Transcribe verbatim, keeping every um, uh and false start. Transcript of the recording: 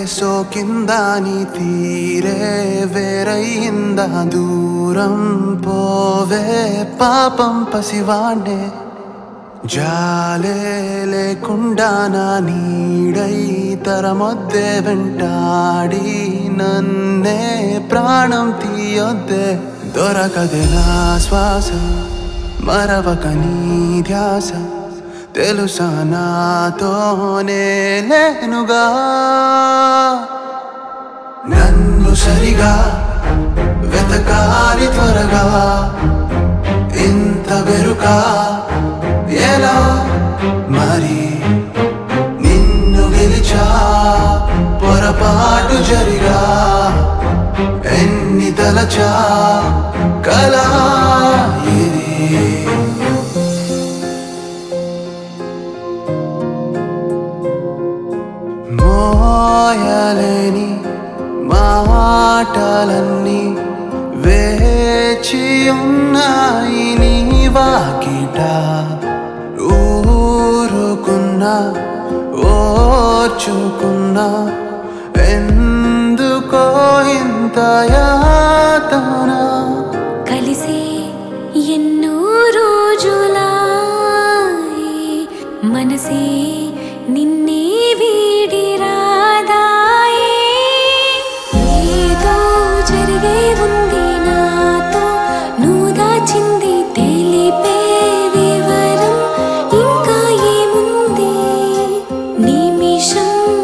సోకిందా నీ తీరే వేరయిందా దూరం పోవే పాపం పసివాణ్ణే జాలే లేకుండా నా నీడై తరమొద్దే వెంటాడి నన్నే ప్రాణం తీయొద్దే దొరకదే నా శ్వాస మరవక నీ ధ్యాస తెలుసా నాతోనే లేనుగా నన్ను సరిగా వెతకాలి త్వరగా ఇంత వెరుకా ఎలా మరి నిన్ను గెలిచా పొరపాటు జరిగా ఎన్ని తలచా కలా ఇది మోయలేని మాటలన్నీ వేచి ఉన్నాయి నీ వాకిట ఊరుకున్నా ఓర్చుకున్నా ఎందుకో ఇంత యాతన కలిసే ఎన్నో రోజులాయి మనసే నిన్నే వీడి రాదాయే ఏదో జరిగే ఉంది నాతో నువ్వు దాచింది తెలిపే వివరం ఇంకా ఏముంది నిమిషం